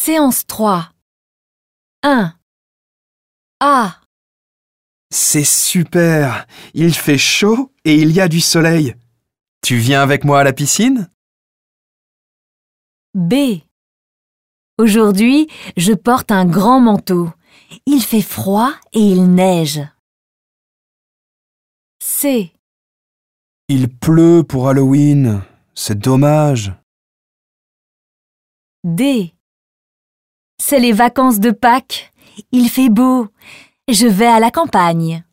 Séance 3. 1. A. C'est super! Il fait chaud et il y a du soleil. Tu viens avec moi à la piscine? B. Aujourd'hui, je porte un grand manteau. Il fait froid et il neige. C. Il pleut pour Halloween. C'est dommage. D. C'est les vacances de Pâques. Il fait beau. Je vais à la campagne.